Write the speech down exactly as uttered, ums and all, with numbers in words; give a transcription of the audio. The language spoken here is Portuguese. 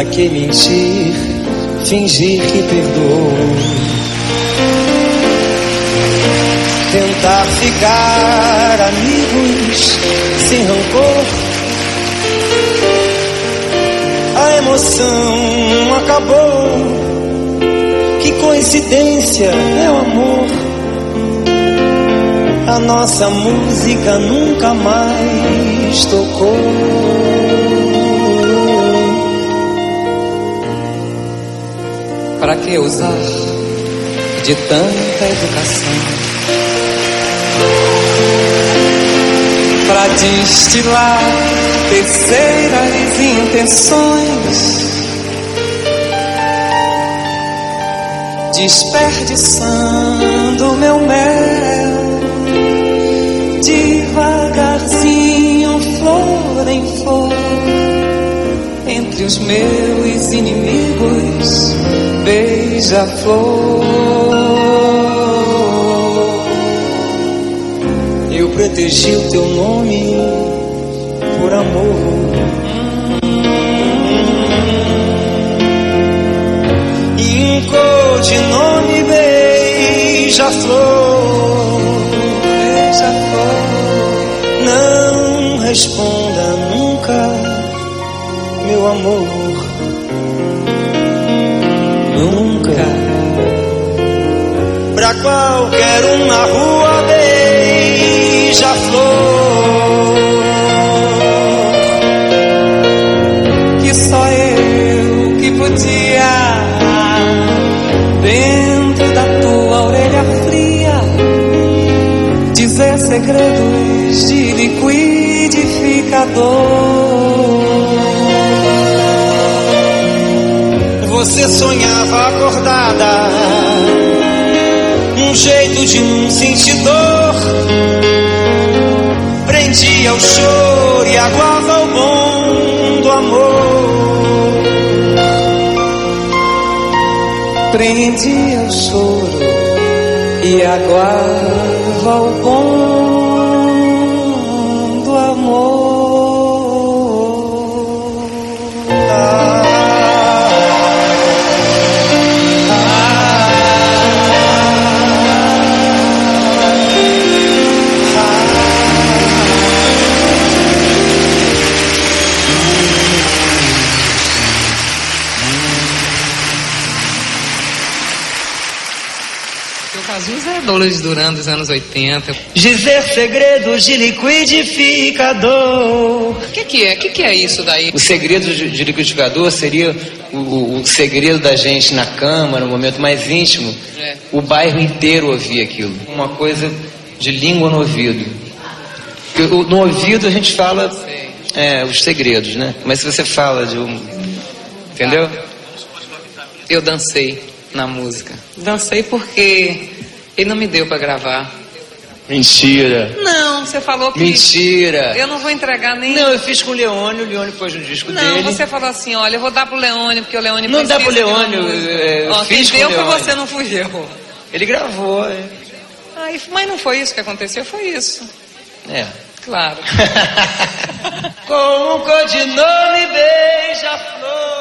Pra que mentir, fingir que perdoou? Tentar ficar amigos sem rancor. A emoção acabou. Que coincidência é o amor. A nossa música nunca mais tocou. Para que usar de tanta educação? Para destilar terceiras intenções, desperdiçando meu mel, devagarzinho, flor em flor, entre os meus inimigos, beija-flor. Eu protegi o teu nome por amor. E um codinome beija-flor. Beija-flor. Não responda nunca, meu amor. Nunca. Pra qualquer um na rua beija-flor. Que só eu que podia, dentro da tua orelha fria, dizer segredos de liquidificador. Você sonhava acordada, um jeito de não sentir dor. Prendia o choro e aguava o bom do amor. Prendia o choro e aguava o bom do amor. Cazuza é Dolores Duran dos anos oitenta. Dizer segredos de liquidificador. O que, que é? O que, que é isso daí? O segredo de, de liquidificador seria o, o, o segredo da gente na cama, no momento mais íntimo. É. O bairro inteiro ouvia aquilo. Uma coisa de língua no ouvido. No ouvido a gente fala é, os segredos, né? Mas se você fala de um... Entendeu? Eu dancei na música. Dancei porque ele não me deu pra gravar. Mentira. Não, você falou que... Mentira. Eu não vou entregar nem... Não, eu fiz com o Leone, o Leone pôs no disco não, dele. Não, você falou assim, olha, eu vou dar pro Leone, porque o Leone não precisa... Não dá pro Leone, eu, eu ó, fiz quem com o deu Leone. foi você, não fui eu. Ele gravou, é. Ah, mas não foi isso que aconteceu, foi isso. É. Claro. Com um codinome beija-flor.